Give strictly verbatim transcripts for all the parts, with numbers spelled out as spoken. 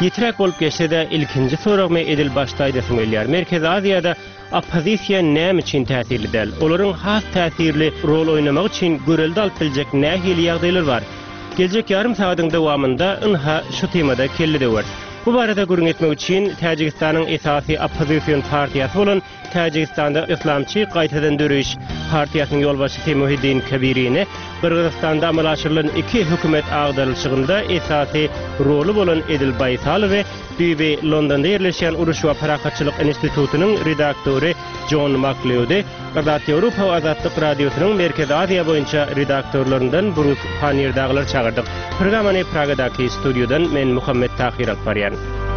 Yitirek bolup geçse de ilkinci soragmy edil başlaýdy söýelýär. Merkezi Aziýada oppozisiýa näme üçin täsirli däl? Olaryň has täsirli rol oynamak üçin görelde alyp biljek nähili ýagdaýlar bar? Geljek yarım saatyň dowamında ynha şu temada kelli wer. Bu barada gurun etmek üçin Täjikistanyň esasy oppozisiýon partiýasy bolan Täjikistanda Islamçy Gaýtadan Döreş partiýasynyň ýolbaşy Temuhiddin Kebirini Kırgızstanda amal aşyrylan iki hökümet agdarylşygynda esasy rolu bolan Edil Baysal we Düýbe Londonda ýerleşýän Uruş we Parakatçylyk institutynyň redaktory John McLeod, Gazat Ýewropa we Azatlyk radiosynyň Merkezi Aziýa boýunça redaktorlaryndan Bruce Panierdagylar çağırdyk. Programmany Pragadaky studiodan men Muhammed Tahir Akbaryan.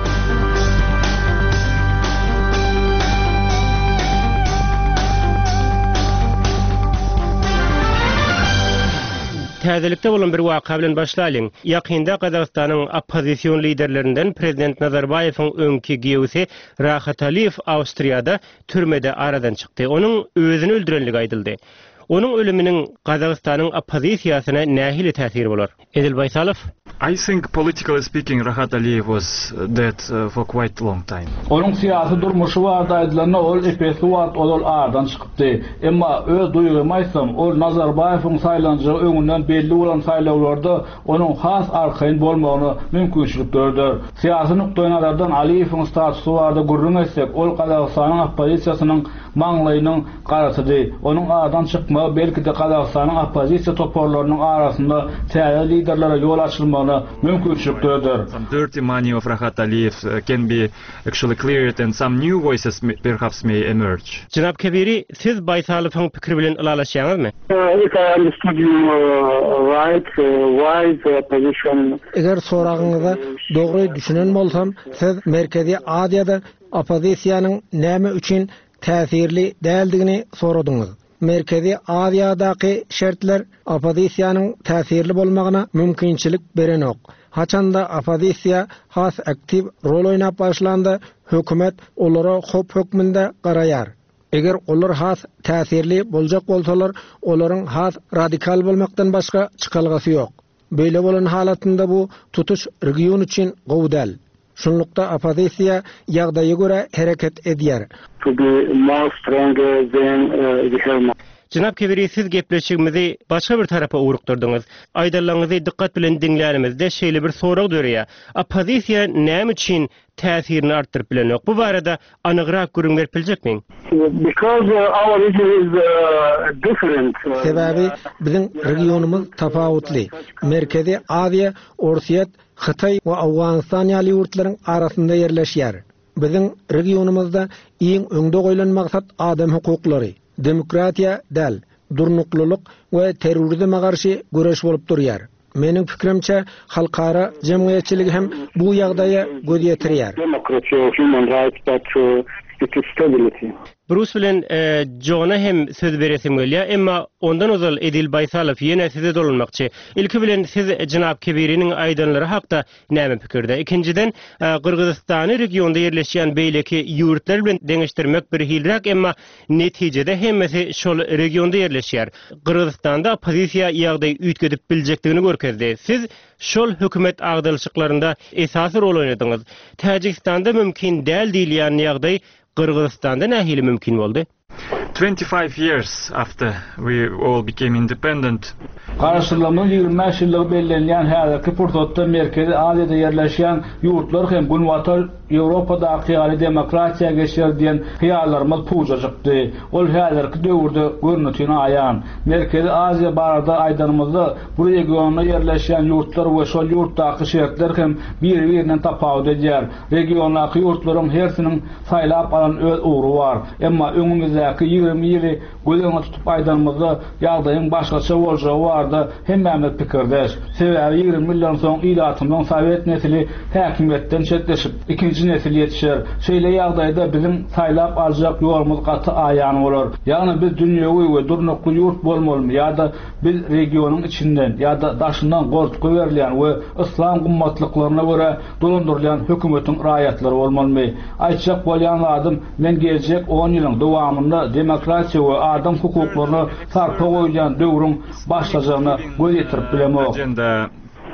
Täzelikde bolan bir waka bilen başlaýlyň. Ýakynda Gazagystanyň oppozisiýon liderlerinden Prezident Nazarbayewiň öňki giýewisi Rahat Aliyew Awstriýada türmede aradan çykdy. Onuň özüni öldürenligi aýdyldy. Onuň ölüminiň Gazagystanyň oppozisiýasyna nähili täsiri bolar? Edil Baysalow. I think politically speaking Rahat Aliyev was dead uh, for quite a long time. Onuň syýasy durmuşy barda aýdylanlar ol epesi wagt ol aradan çykypdy. Emma öz duýgamaýsam ol Nazarbayewiň saýlanjy öňünden belli bolan saýlawlarda onuň has arkaýyn bolmagyny mümkinçilik gördi. Syýasy nukdaýyndan Aliyewiň statusy barda gurrun etsek ol Gazagystanyň oppozisiýasynyň maňlaýynyň garasydy. Onuň aradan çykmagy belki de Gazagystanyň oppozisiýa toparlarynyň arasynda täze liderlere ýol açylmagy mümkinçilikdir. Some dirty money of Rahat Aliyev uh, can be actually cleared and some new voices may, perhaps may emerge. Janab Kebiri, siz Baysalowyň pikiri bilen ylalaşýaňyzmy? If I understood you uh, right, uh, why the opposition... Eger soragyňyza dogry düşünen bolsam, siz Merkezi Aziýada oppozisiýanyň näme üçin täsirli däldigini soradyňyz. Merkezi Aziýadaky şertler oppozisiýanyň täsirli bolmagyna mümkinçilik berenok. Haçanda oppozisiýa has aktiv rol oýnap başlandy, hökümet olara hop hökmünde garaýar. Eger olar has täsirli boljak bolsalar, olaryň has radikal bolmakdan başga çykalgasy ýok. Böyle bolan halatynda bu tutuş region üçin gowdal. Şunlukda oppozisiýa ýagdaýa görä hereket edýär. To be more stronger than uh, we have. Janab Kebiri, siz gepleşigimizi başga bir tarapa ugrukturdyňyz. Aýdalaryňyzy diqqat bilen dinlärimizde şeýle bir sorag dörýär. Oppozisiýa näme üçin täsirini artdyryp bilenok? Bu barada anygyrak görüň berip biljekmi? Because uh, our region is uh, different. Uh, Sebebi biziň regionumyz tapawutly. Merkezi Aziýa, Orsiýet, Xitay we Awganistan ýaly ýurtlaryň arasynda ýerleşýär. Biziň regionumyzda iň öňde goýulan maksat adam hukuklary, demokratiýa däl, durnuklylyk we terrorizme garşy göreş bolup durýar. Meniň pikirimçe halkara jemgyýetçilik hem bu ýagdaýa göz ýetirýär. Democracy, human rights, but uh, it is stability. Bruce bilen e, John'a hem söz beresim gelýär, emma ondan ozal Edil Baysalow ýene size dolanmakçy. Ilki bilen siz Janab Kebiriň aýdanlary hakda näme pikirde? Ikinciden Kırgızstany regionda ýerleşýän beýleki ýurtlar bilen deňeşdirmek bir hilrak, emma netijede hemmesi şol regionda ýerleşýär. Kırgızstanda oppozisiýa ýagdaý üýtgedip biljekdigini görkezdi. Siz şol hökümet agdalşyklarynda esasy rol oýnadyňyz. Täjikistanda mümkin däl diýilýän ýagdaý Kırgızstanda nähili mümkin boldy? twenty-five years after we all became independent. Karşılamın ýygrimi beş ýyllyk bellenýän häzirki pursatda Merkezi Aziýada ýerleşýän ýurtlar hem günwatar Ýewropadaky ýaly demokratiýa geçer diýen hyýallarymyz puja çykdy. Ol häzirki döwürde görnütini aýan. Merkezi Aziýa barada aýdanymyzda bu regionda ýerleşýän ýurtlar we şol ýurtdaky şertler hem bir-birinden tapawut edýär. Regiondaky ýurtlaryň hersiniň saýlap alan öz uğru bar. Emma öňümizdäki ýygrimi ýyly gözeňe tutup aýdanymyzda ýagdaýyň başgaça boljagy barda hemmemiz pikirdeş. Sebebi ýygrimi ýyldan soň ýylatymdan Sowet nesli häkimetden çetleşip ikinji nesil ýetişer. Şeýle ýagdaýda biziň saýlap aljak ýolumyz gaty aýan bolar. Ýagny biz dünýäwi we durnukly ýurt bolmaly ýa-da biz regionyň içinden ýa-da daşyndan gortky berilýän we islam gymmatlyklaryna görä dolandyrylýan hökümetiň raýatlary bolmaly. Aýtjak bolýan adam men geljek on ýylyň dowamında demokratiýa we adam hukuklaryny sarpa goýan döwrüň başlajagyna göz ýetirip bilemok.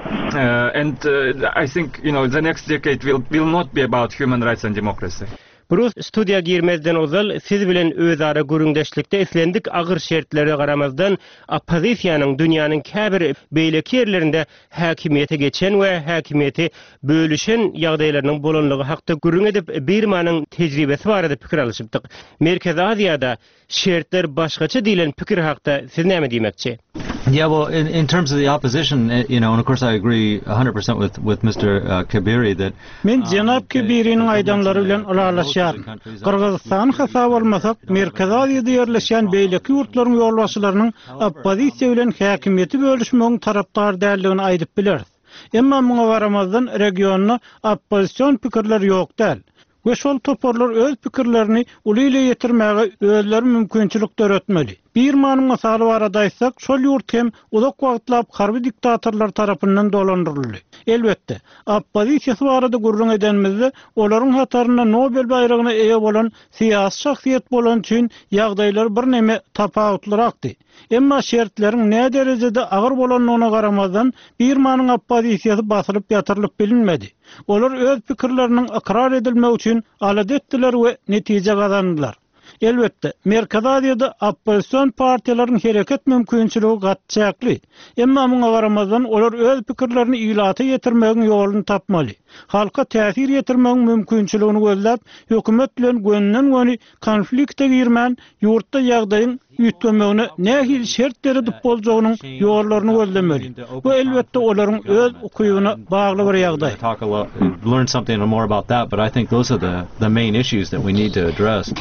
Uh, and uh, I think, you know, the next decade will, will not be about human rights and democracy. Bruce studiya girmezden ozal siz bilen özara gürüňdeşlikde islendik agyr şertlere garamazdan oppozisiýanyň dünýäniň käbir beýleki ýerlerinde häkimiýete geçen we häkimiýeti bölüşen ýagdaýlarynyň bolanlygy hakda gürüň edip Birmanyň tejribesi barada pikir alışypdyk. Merkez Aziýada şertler başgaça diýilen pikir hakda siz näme diýmekçi? Yeah, well, in, in terms of the opposition, you know, and of course I agree one hundred percent with with Mister Uh, Kabiri that men Janab Kabiri'nin aýdanlary bilen ulaşýar. Kırgızstan hasab olmasak, Merkez Aziýada ýerleşen beýleki ýurtlaryň ýolbaşçylarynyň oppozisiýa bilen häkimiýeti bölüşmeginiň tarapdar däldigini aýdyp bileriz. Emma muňa garamazdan regionda oppozisiýon pikirleri ýok däl. Ve şol toporlar öz pikirlerini uly ile ýetirmäge özleri mümkinçilik töretmeli. Birmanyň masaly baradaysak, şol ýurt hem uzak wagtlap harby diktatorlar tarapyndan dolandyryldy. Elbetde, oppozisiýa barada gurrun edenmizde olaryň hataryna Nobel bayragyna eýe bolan siýasy şahsiýet bolan üçin ýagdaýlar bir neme tapawutlarakdy. Emma şertleriň ne derejede agyr bolanlygyna garamazdan Birmanyň oppozisiýasy basylyp ýatyrylyp bilinmedi. Olar öz pikirlerinin ikrar edilme üçün alet etdiler we netije gazandylar. Elbetde, Merkez Aziýada oppozisiýon partiýalaryň hereket mümkinçiligi gatçakly. Emma muňa garamazdan olar öz pikirlerini ýylata ýetirmegiň ýoluny tapmaly. Halka täsir ýetirmegiň mümkinçiligini gözläp, hökümet bilen gönnün-göni konflikte girmän ýurtda ýagdaýyň ýetmegine nähil şertleri dip boljagynyň ýollaryny gözlemeli. Bu elbetde olaryň öz ukybyna bagly bir ýagdaý. Learn something more about that, but I think those are the the main issues that we need to address.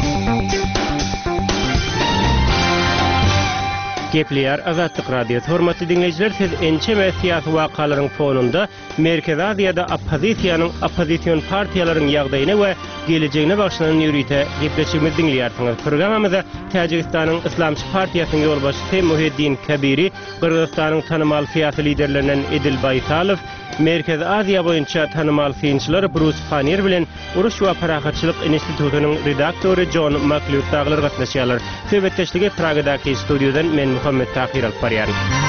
Gepleýär Azatlyk radiosi hormatly dinleýijiler, siz ençe we siýasy wakalaryň fonunda Merkez Aziýada oppozisiýanyň oppozisiýon partiýalaryň ýagdaýyna we gelejegine bagşlanan ýürüýte gepleşigimizi dinleýärsiňiz. Programamyzda Täjikistanyň Islamçy partiýasynyň ýolbaşçysy Muhiddin Kabiri, Kyrgyzstanyň tanymal siýasy liderlerinden Edil Baýsalow, Merkez Aziýa boýunça tanymal synçylar Bruce Panier bilen Uruş we Parahatçylyk institutynyň redaktory John McLeod daglar gatnaşýarlar. Söhbetdeşlige Pragadaky studiodan men Muhammed Tahir Alparyan.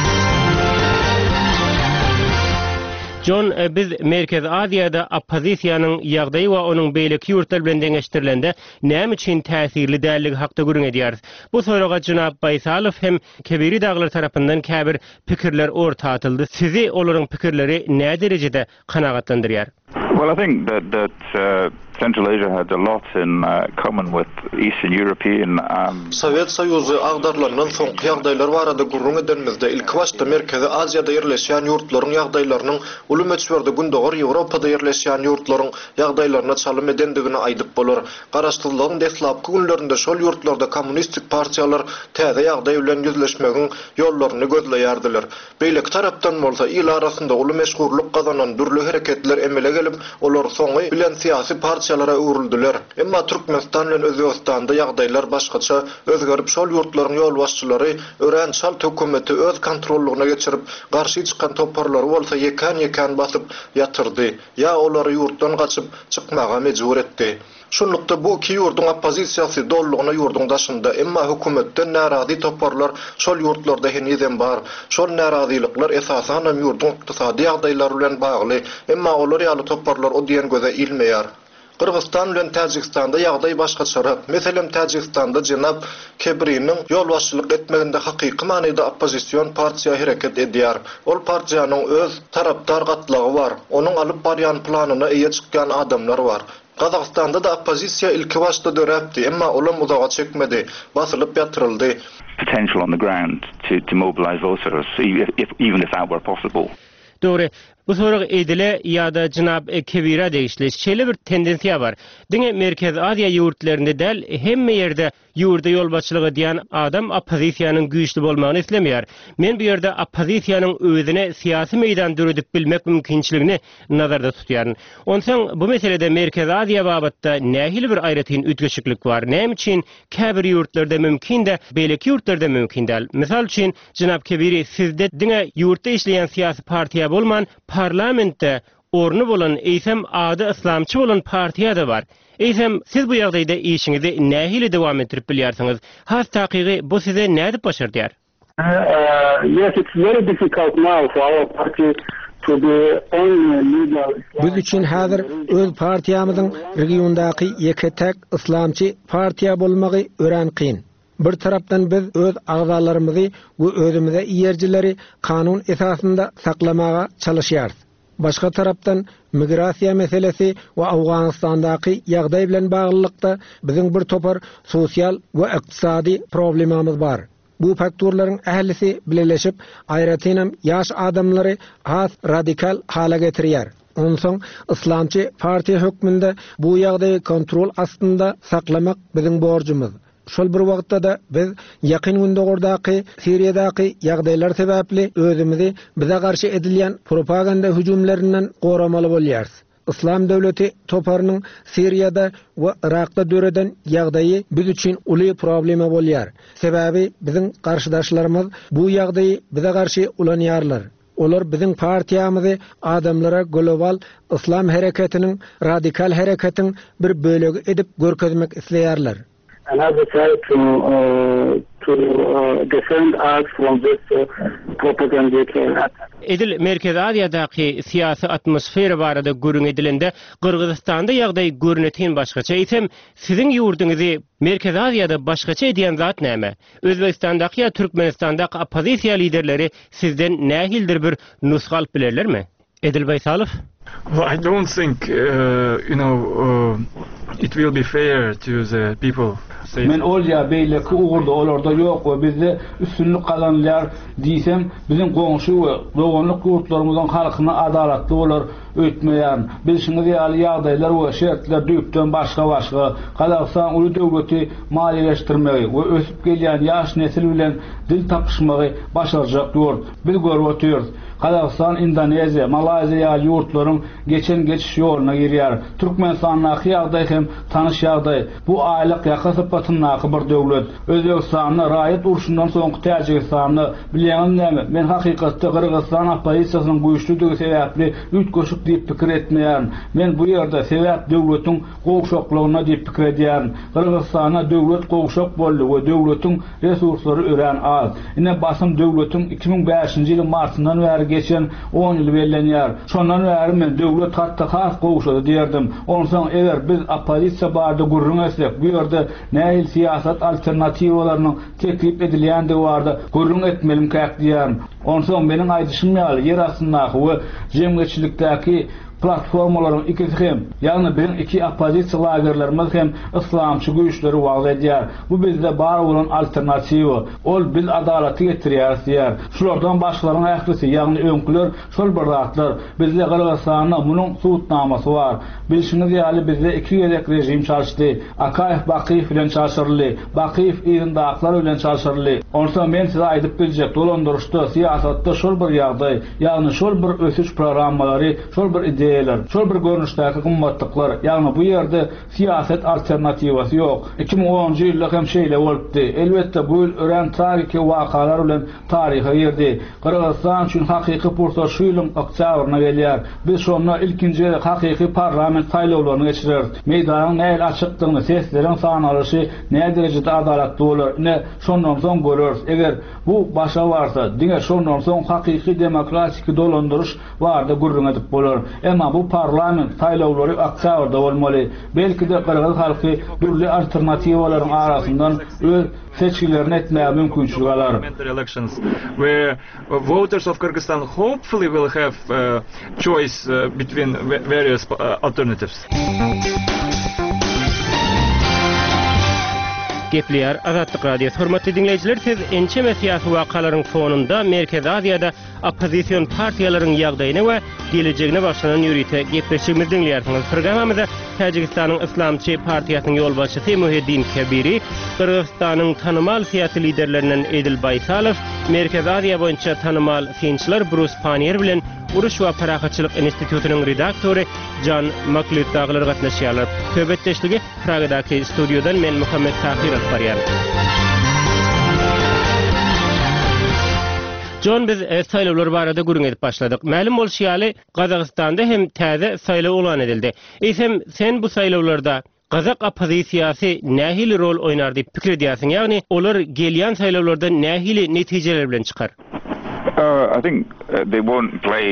John, biz Merkez Aziýada oppozisiýanyň ýagdaýy we onuň beýleki ýurtlar bilen deňeşdirilende näme üçin täsirli dälligi hakda gürüň edýäris. Bu soraga Janab Baýsalow hem Kabiri daglar tarapyndan käbir pikirler orta atyldy. Sizi olaryň pikirleri nä derejede kanagatlandyrýar? Well, I think that that uh, Central Asia had a lot in uh, common with Eastern European. Um, Sovet Soýuzy agdarlanan soňky ýagdaýlar barada gurrun edenmizde ilk başda Merkezi Aziýada ýerleşýän ýurtlaryň ýagdaýlarynyň uly meçberde gündogor Ýewropada ýerleşýän ýurtlaryň ýagdaýlaryna çalym edendigini aýdyp bolar. Garaşdyrylgyň deslapky günlerinde şol ýurtlarda kommunistik partiýalar täze ýagdaý bilen ýüzleşmegiň ýollaryny gözleýärdiler. Beýleki tarapdan bolsa il arasynda uly meşgurluk gazanan dürli hereketler emele gelip olar soňy bilen siýasy partiýalara öwrüldiler. Emma Türkmenistan bilen Özbegistanda ýagdaýlar başgaça özgerip şol ýurtlaryň ýolbaşçylary örençal hökümeti öz kontrollugyna geçirip garşy çykan toparlary bolsa yekan-yekan basyp ýatyrdy. Ya olary ýurtdan gaçyp çykmaga mejbur etdi. Şunlukda bu iki ýurduň oppozisiýasy dollugyna ýurduň daşynda, emma hökümetden narazy toparlar şol ýurtlarda henizem bar. Şol narazylikler esasan ýurduň ykdysady ýagdaýlary bilen bagly, emma olar ýaly toparlar o diýen göze ilmeýär. Kırgızstan bilen Täjikistanda ýagdaý başgaçarak. Meselem Täjikistanda Janab Kabiri'nin ýolbaşçylyk etmeginde hakyky manyda oppozisiýon partiýa hereket edýär. Ol partiýanyň öz tarapdar gatlagy bar. Onuň alyp barýan planyna eýe çykkan adamlar bar. Kazakstanda da oppozisiýa ilki başda döräpdi, emma olam uzaga çekmedi, basylyp ýatyryldy. Potential on the ground to to mobilize voters, if, even if that were possible. Doğru. Bu sorak edile ýa-da Janab Kabira degişli şeýle bir tendensiýa bar. Diňe Merkez Aziýa ýurtlarynda däl hemme ýerde ýurda ýolbaşçylygy diýen adam oppozisiýanyň güýçli bolmagyny islemýär. Men bu ýerde oppozisiýanyň özüne siýasy meýdan döredip bilmek mümkinçiligini nazarda tutýaryn. Onsoň bu meselede Merkez Aziýa babatda nähili bir aýratyn ütgeşiklik bar. Näme üçin käbir ýurtlarda mümkin de, beýleki ýurtlarda mümkin däl. Misal üçin Janab Kabiri sizde diňe ýurtda işleýän siýasy partiýa bolman parlamentde ornu bolan eýsem ady islamçy bolan partiýa da bar. Eýsem siz bu ýagdaýda işiňizi nähili dowam etdirip bilýärsiňiz? Has takygy bu size näde başardýar? Uh, yes, it's very difficult now for our party to be only legal. Biz üçün häzir öz partiyamyzyň regiondaky ýeke tek islamçy partiýa bolmagy ören kyn. Bir tarapdan biz öz agzalarymyzy we özümize ýerjileri kanun esasında saklamaga çalışýarys. Başga tarapdan migrasiýa meselesi we Awganystandaky ýagdaý bilen baglykda biziň bir topar sosial we ykdysady problemamyz bar. Bu faktorlaryň ählisi birleşip aýratynam ýaş adamlary has radikal hala getirýär. Onsoň islamçy partiýa hökmünde bu ýagdaýy kontrol astynda saklamak biziň borjumyz. Şol bir wagtda da biz ýakyn gündegordaky Siriýadaky ýagdaýlar sebäpli özümizi bize garşy edilýän propaganda hüjumlarynyň goramaly bolýarys. İslam döwleti toparynyň Siriýada we Irakda döreden ýagdaýy biz üçin uly problema bolýar. Sebäbi biziň garşydaşlarymyz bu ýagdaýy bize garşy ulanýarlar. Olar biziň partiýamyzy adamlara global islam hereketiniň radikal hereketiň bir bölegi edip görkezmek isleýärler. And as I try to uh, to uh, defend us from this uh, propaganda. Edil Merkezi Aziýadaky siyasi atmosfera barada görüň edilende Kırgızstanda ýagdaý görünetien başgaça isem siziň ýurduňyzy Merkezi Aziýada başgaça edýän zat näme? Özbekistandaky ýa Türkmenistandaky opozisiýa liderleri sizden nähildir bir nusga alyp bilerlermi? Edil Baysalow? Well, I don't think uh, you know uh, it will be fair to the people. Men olja beýleki uğurda olarda ýok we bizde üstünlük kazanýar diýsem biziň goňşy we doganlyk ýurtlarymyzyň halkyna adalatly bolar ötmeýär. Biz şunu ýaly ýagdaýlar we şertler düýpden başga başga Kazakystan uly döwleti maliýeleşdirmegi we ösüp gelýän ýaş nesil bilen dil tapyşmagy başarjak ýurt. Biz görüp oturýarys. Kazakystan, Indoneziýa, Malaziýa ýurtlaryň geçen geçiş ýoluna girýär. Türkmenistanyň ýagdaýy hem tanyş ýagdaý. Bu aýlyk ýakasy patynnaky bir döwlet. Özbekistanyň raýat urşundan soňky Täjikistanyny bilýän näme? Men hakykatda Kırgızstan opozisiýasynyň güýçlüligi sebäpli üç goşuk diýip pikir etmeýän. Men bu ýerde sebäp döwletiň gowşoklygyna diýip pikir edýän. Kırgızstana döwlet gowşok boldy we döwletiň resurslary ören az. Ine basym döwletiň iki ming beşinji ýylyň martyndan bäri geçen on ýyl bellenýär. Şondan bäri men döwlet hatda has gowşady diýerdim. Onsoň eger biz opozisiýa barada gurrun etsek, bu ýerde nähil siyasat alternatiwalarynyň teklip edilýändi barada gurrun etmelim käk diýär. Onsoň meniň aýdyşym ýaly ýer astyndaky we jemgyýetçilikdäki platformalaryň ikisi hem, ýagny biziň iki opozisiýa lagerlerimiz hem islamçy güýçleri wagt edýär. Bu bizde bar bolan alternatiwa. Ol biz adalaty getirýär diýär. Şulardan başlaryň ählisi, ýagny öňküler, şol bir zatlar bizde Kırgızstanyň munyň suwutnamasy bar. Bilşiňiz ýaly bizde iki gezek rejim çalışdy. Akaýew Bakiýew bilen çalışyrly, Bakiýew ýerindäkiler bilen çalışyrly. Onsoň men size aýdyp biljek, dolandyrışda, siýasatda şol bir ýagdaý, ýagny şol bir ösüş programmalary, şol bir ide şol bir görnüşdäki gymmatlyklar, ýagny bu ýerde siýasat alternatiwasy ýok. iki ming onunji ýylda hem şeýle bolupdy. Elbetde bu ýyl ören taryhy wakalar bilen taryha ýerdi. Kırgızstan üçin hakyky pursat şu ýylyň oktýabryna gelýär. Biz şonda ilkinji hakyky parlament saýlawlaryny geçirer. Meýdanyň näil açykdygyny, sesleriň sanalyşy näme derejede adalatly bolar, ne şondan soň görürs. Eger bu başa barsa, diňe şondan soň hakyky demokratik dolandyrış barda gurrun edip bolar. Emma bu parlament saýlawlary oktýabrda bolmaly. Belki de Kırgız halky türli alternatiwalaryň arasyndan öz seçkilerini etmeye mümkünçülük alar. Elections where uh, voters of Kyrgyzstan hopefully will have uh, choice uh, between various uh, alternatives. Gepliyar Azatlyk Radiosu hormatly dinleyijiler, siz ençe we syýasy wakalaryň fonunda Merkezi Aziýada opozisiýon partiýalaryň ýagdaýyna we gelecegine başlanan ýürüýte gepleşigimiz dinleýärsiňiz. Programmamyzda Täjikistanyň Islamçy partiýasynyň ýolbaşçysy Muhiddin Kebiri, Kırgızstanyň tanymal syýasy liderlerinden Edil Baysalow, Merkezi Aziýa boýunça tanymal synçylar Bruce Panier bilen Uruş we Parahatçylyk institutynyň redaktory Jan Maklit daglar gatnaşýarlar. Söhbetdeşligi Pragadaky studiodan men Muhammed Tahir alparýar. John biz e, saýlawlar barada gürüň edip başladyk. Ma'lum bolşýaly Kazakstanda hem täze saýlaw ulan edildi. Eýsem sen bu saýlawlarda Kazak opozisiýasy nähili rol oýnar diýip pikir edýärsiň? Ýagny olar gelýän saýlawlarda nähili netijeler bilen çykar? Uh, I think uh, they won't play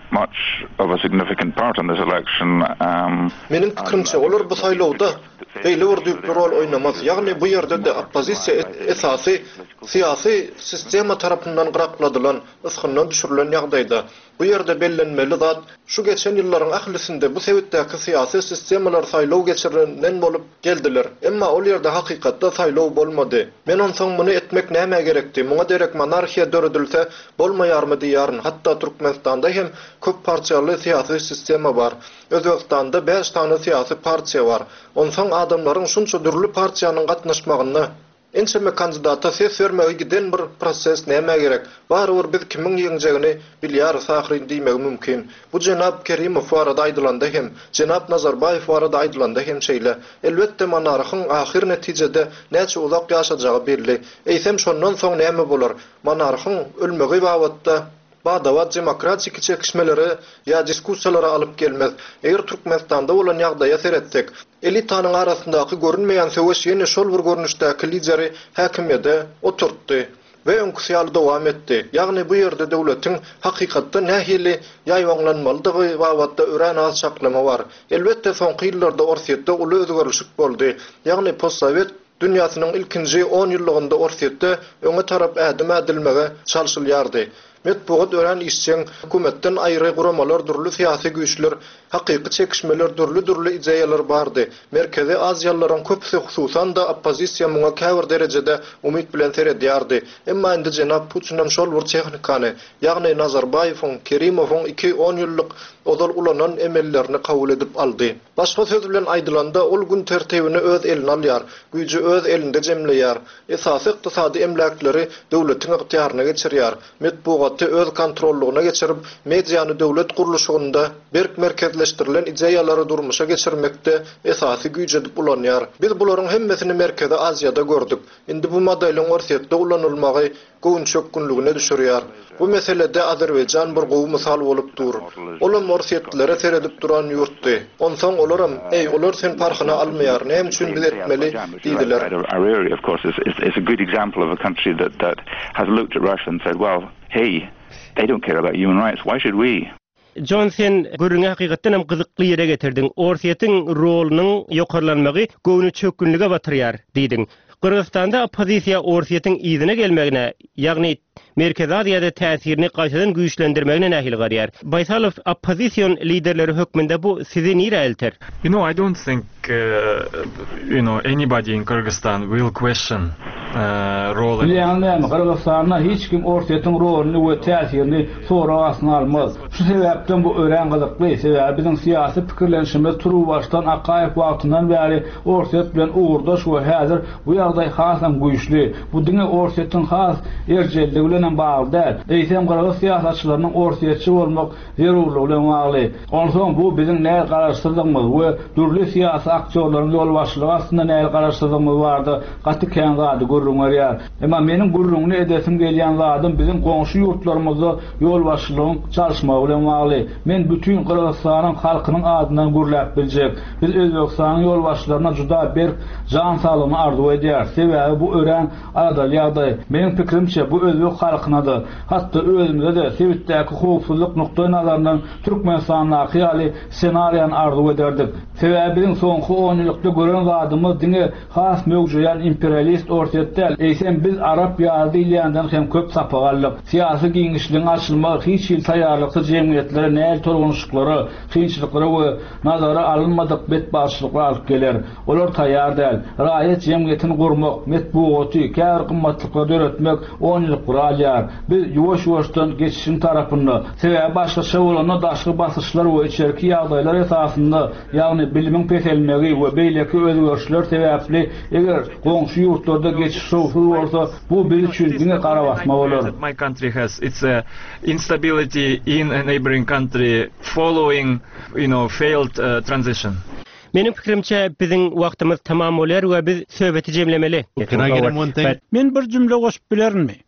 much of a significant part in this election. Um, Menin fikrimçe olar bu saylawda beýle bir rol oynamaz. Ýagny bu ýerde de oppozisiýa esasy siyasi sistema tarapyndan gırakladylan, ısgyndan düşürilen ýagdaýda bu ýerde bellenmeli zat şu geçen ýyllaryň ahlisinde bu sebäpdäki siyasi sistemalar saylaw geçirenden bolup geldiler. Emma ol ýerde hakykatda saylaw bolmady. Men onsoň muny etmek näme gerekdi? Muňa derek monarxiýa döredilse bolmaýarmy diýaryn. Hatda Türkmenistanda hem köp parçaly siyasi sistema bar. Özbekistanda beş tane siyasi partiýa bar. Onsoň adamlaryň şunça dürli partiýanyň gatnaşmagyny ençeme kandidata ses vermegi giden bir proses näme gerek? Barybir biz kimiň ýeňjegini bilýär sahrin diýmek mümkin. Bu Jenap Kerimow barada aýdylanda hem Jenap Nazarbayew barada aýdylanda hem şeýle. Elbetde monarhyň ahir netijede näçe uzak ýaşajagy belli. Eýsem şondan soň näme bolar? Monarhyň ölmegi wagtda Badavat demokratik çekişmeleri ya diskussiyalara alıp gelmez. Eğer Türkmenistanda olan ýagdaýa seretdik, elitanyň arasyndaky görünmeýän söwüş ýene şol bir görnüşdäki lideri häkimede oturtdy we öňküsýaly dowam etdi. Ýagny bu ýerde döwletiň hakykatda nähili ýaýwanlanmalydygy wagtda ören az çaklama bar. Elbetde soňky ýyllarda Orsiýetde uly özgörüşik boldy. Ýagny postsovet dünýäsiniň ilkinji on ýyllygynda Orsiýetde öňe tarap ädim edilmege çalşylýardy. Metbuat ören işçiň hökümetden aýry guramalar, durly syýasy güýçler, hakyky çekişmeler, durly-durly ideýalar bardy. Merkezi Aziýalylaryň köpüsi hususan da oppozisiýa muňa käbir derejede umyt bilen seredýärdi. Emma indi Jenap Putinam şol bir tehnikany, ýagny Nazarbayewoň, Kerimowoň iki on ýyllyk odal ulanan emellerini kabul edip aldy. Başga söz bilen aýdylanda ol gün tertibini öz eline alýar, güýji öz elinde jemleýär. Esasy ykdysady emlakleri döwletiň yktiýaryna geçirýär. Metbuat öz kontrolluğuna geçirip mediýany döwlet guruluşynda berk merkezleşdirilen ideýalary durmuşa geçirmekde esasy güýç edip ulanýar. Biz bularyň hemmesini Merkezi Aziýada gördük. Indi bu modelin Orsiýetde ulanylmagy goňçok günlügine düşürýär. Bu meselede Azerbaýjan bir gowy mysal bolup dur. Olam Orsiýetlere seredip duran ýurtdy. Onsoň olaram, ey olar sen parhyna almaýar, näme üçin biz etmeli diýdiler. Of course, is, is, is a good example of a country that, that has looked at Russia and said, well, hey, they don't care about human rights, why should we? Johnson görüňe hakykatdan hem gyzykly ýere getirdiň. Orsiýetiň rolunyň ýokarlanmagy göwünü çökünlige batyrýar diýdiň. Kırgızstanda oppozisiýa Orsiýetiň ýzyna gelmegine, ýagny Merkezi Aziýada täsirini gaýtadan güýçlendirmegine nähil garýar. Baýsalow, oppozisiýon liderleri hökmünde bu sizi nire elter? You know, I don't think uh, you know anybody in Kyrgyzstan will question uh, role. Ýagny Kyrgyzstanda hiç kim Orsiýetiň roluny we täsirini soragasyn almaz. Şu sebäpden bu ören gyzykly, sebäbi biziň syýasy pikirlenişimiz turu başdan Akaýew wagtyndan bäri Orsiýet bilen uğurdaş we häzir bu ýagdaý hasam güýçli. Bu diňe Orsiýetiň has erjelligi bilen bagly däl. Eýsem Kyrgyz syýasatçylarynyň Orsiýetçi bolmak zerurlygy bilen bagly. Onsoň bu biziň näme garaşdyrmamyz we dürli syýasy aktyorlaryň ýol başlygy aslynda näme garaşdyrmamyz bardy. Gaty kän zady görüňär. Emma meniň gurrungy edesim gelýän zadym biziň goňşy ýurtlarymyzda ýol başlygyň çalışmagy bilen bagly. Men bütün Kyrgyzstanyň halkynyň adynan gurlap biljek. Biz Özbekistanyň ýol başlaryna juda bir jan salymy arzu edýär. Sebäbi bu ören arada ýagdaý. Meniň pikirimçe bu özbek halkynadır. Hatda özümizde de sebäpdäki howpsuzlyk nokta nazaryndan Türkmenistanyň hyýaly senariýany arzu ederdik. Sebäbi biziň soňky on ýyllykda gören zadymyz diňe has möwjüden imperialist Orsiýetde. Eýsem biz Arap ýardy ilýänden hem köp sapagallyk, syýasy giňişligiň açylmagy, hiç ýyl taýýarlykly jemgyýetlere näil torgunuşlyklary, kynçylyklary we nazara alynmadyk betbaşlyklar alyp geler. Olar taýýar däl. Raýat jemgyýetini gurmak, metbuaty, kär gymmatlyklary öğretmek on ýyl guralýar. Biz ýuwaş-ýuwaşdan geçişiň tarapynda, sebäbi başgaça bolanda daşky basyşlar we içerki ýagdaýlar esasynda, ýagny bilimiň peselmegi we beýleki özgörüşler sebäpli eger goňşy ýurtlarda geçiş şowsuz bolsa, bu bir üçin diňe gara basma bolar. My country has its uh, instability in a neighboring country following, you know, failed uh, transition. Menin pikirimçe biziň wagtymyz tamam bolar we biz söhbeti jemlemeli. Can I get in one thing? Men bir jümle goşup bilermi?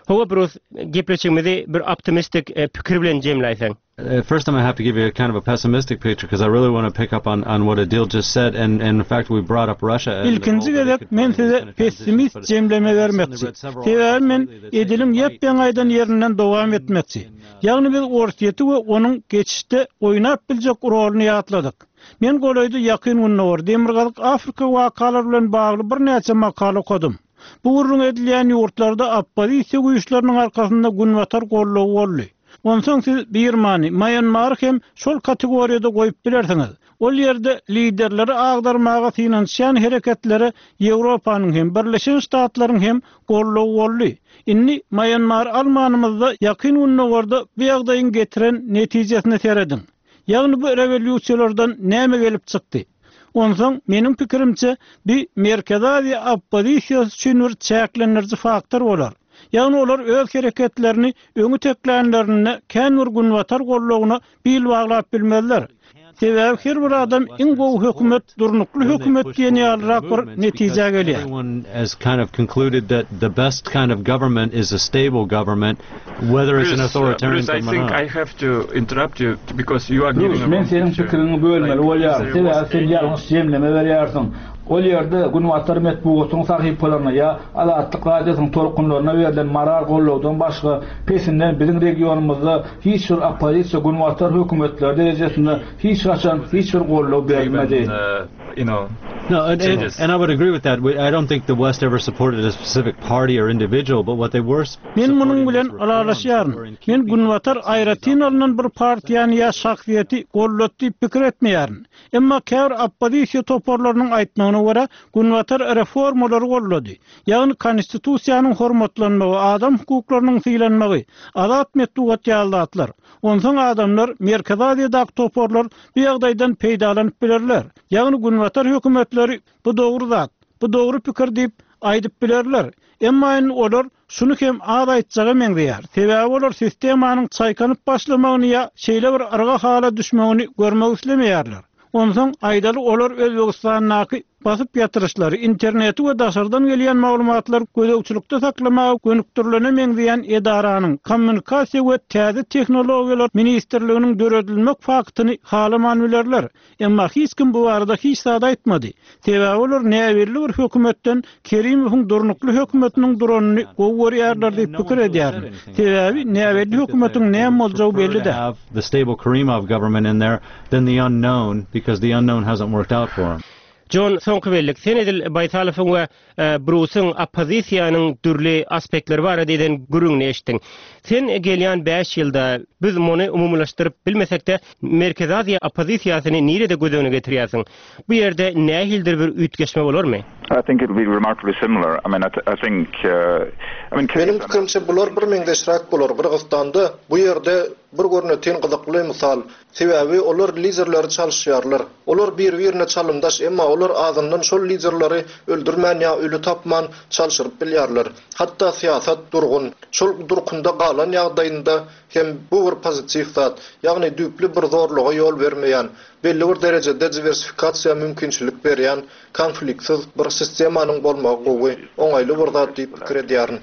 Howa Bruce gepleşigimizi bir optimistik e, pikir bilen jemläýsäň. Uh, first, I'm going to have to give you a kind of a pessimistic picture because I really want to pick up on, on what Adil just said, and, and in fact we brought up Russia. İlkinci gezek men size pessimist jemleme vermekçi. Sebäbi men Edilim ýepden aýdan ýerinden dowam etmekçi. Ýagny biz ortaýety we onuň geçişde oýnap biljek roluny ýatladyk. Men golaýdy ýakyn unnawar Demirgalyk Afrika wakalary bilen bagly bir näçe makala okudum. Bu urun edilýän ýurtlarda oppozisiýa güýçleriniň arkasynda günwatar gollugy boldy. Onsoň siz Birmany, Myanmar hem şol kategoriýada goýup bilersiňiz. Ol ýerde liderleri agdarmaga finansiýan hereketlere Ýewropanyň hem Birleşen Ştatlaryň hem gollugy boldy. Inni Myanmar almanymyzda ýakyn unnawarda bu ýagdaýyň getiren netijesini seredin. Ýagny bu rewolýusiýalardan näme gelip çykdy? Onsoň menim pikirimçe bir Merkezi Aziýa oppozisiýasy üçin bir çäklendirji faktor bolar. Ýagny olar öz hereketlerini öňü teklänlerini kän bir günwatar gollugyna bil baglap bilmezler. Sebäbi her bir adam iň gowy hökümet, durnukly hökümet diýen ýalyrak bir netije gelýär. Everyone has kind of concluded that the best kind of government is a stable government, whether it's an authoritarian Bruce, I government think or not. I have to interrupt you because you are Bruce, giving a men wrong senin picture. pikirini bölmeli bolýar. Sebäbi sen ýalňyş jemleme berýärsiň. Ol ýerde günwatar metbuatyň sahypalaryna ýa Alatlyk radiosynyň tolkunlaryna berilen marar gollawdan başga pesinden bizim regionumyzda hiç bir oppozisiýa günwatar hökümetler derejesinde hiç gaçan hiç bir gollaw berilmedi. Even, uh, you know, No, and, and, and I would agree with that. We- I don't think the West ever supported a specific party or individual, but what they were s- Men munyň supporting bilen was reforms that were in alalaşýaryn. keeping Men günwatar aýratyn alynan bir partiýany ýa şahsiýeti gollatdy pikir etmeýärin. Emma käwr oppozisiýa toparlarynyň aýtmagyna görä günwatar reformalary gollady. Ýagny konstitusiýanyň hormatlanmagy, adam hukuklarynyň sylanmagy, azat metbuat ýaldatlar. Onsoň adamlar Merkezi Aziýadaky toparlar bu ýagdaýdan peýdalanyp bilerler. Ýagny günwatar hökümetleri bu dogry zat, bu dogry pikir diýip aýdyp bilerler. Emma olar şunu hem az aýtjagy meňzeýär. Sebäbi olar sistemanyň çaýkanyp başlamagyny ýa şeýle bir arga hala düşmegini görmek islemeýärler. Onsoň aýdaly olar Özbegistanyňky basyp ýatyryşlary, interneti we daşardan gelýän maglumatlar gözegçilikde saklamagy gönükdirlene meňzeýän edaranyň kommunikasiýa we täze tehnologiýalar ministrliginiň döredilmek faktyny halaman bilerler. Emma hiç kim bu arada hiç zat aýtmady. Sebäbi olar näwelli bir hökümetden Kerimowyň durnukly hökümetiniň duranyny gowurýarlar diýip pikir edýär. Sebäbi näwelli hökümetiň näme boljagy belli de. have the stable Karimov government in there than the unknown, because the unknown hasn't worked out for them. John Sonkvellik sen edil Baytalowyň we Bruce'un oppozisiýanyň türli aspektleri bar diýen gürüňni eşitdiň. Sen gelýän beş ýylda biz muny umumlaşdyryp bilmesek-de Merkezi Aziýa oppozisiýasyny nirede gözüne getirýärsiň? Bu ýerde nähildir bir ütgeşme bolarmy? I think it'll be remarkably similar. I mean, I, th- I think. Uh, I mean, Benim pikirimçe bular bir meňdeşrak bolar. Kyrgyzstanda bu ýerde bir görnetiň gyzykly mysal. Sebäbi olar liderleri çalışýarlar. Olar bir-birine çalymdaş, emma olar azyndan şol liderleri öldürmän ýa ölü tapman çalışyryp bilýärler. Hatda siýasat durgun. Şol durkunda galan ýagdaýynda hem bu bir pozitiw zat, ýagny düpli bir zorluga ýol bermeýän, belli bir derejede diversifikasiýa mümkinçilik berýän, konfliktsiz bir sistemanyň bolmagy gowy, oňaýly bir zat diýip pikir edýärin.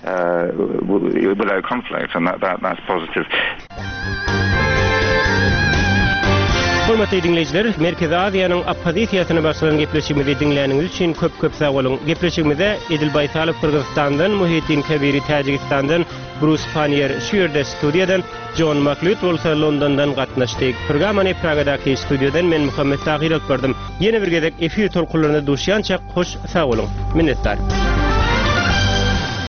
uh, without conflict, and that, that that's positive. Hormatly dinleyijiler, Merkezi Aziýanyň oppozisiýasyna başlanan gepleşigimizi dinläniňiz üçin köp-köp sag bolun. Gepleşigimizde Edil Baytalow Kyrgyzstandan, Muhitdin Kebiri Tajikistandan, Bruce Panier şu ýerde studiýadan, John McLeod bolsa Londondan gatnaşdyk. Programmany Pragadaky studiýadan men Muhammed Tahir alyp berdym. Ýene bir gezek efir tolkunlaryna duşýança hoş sag bolun. Minnetdar.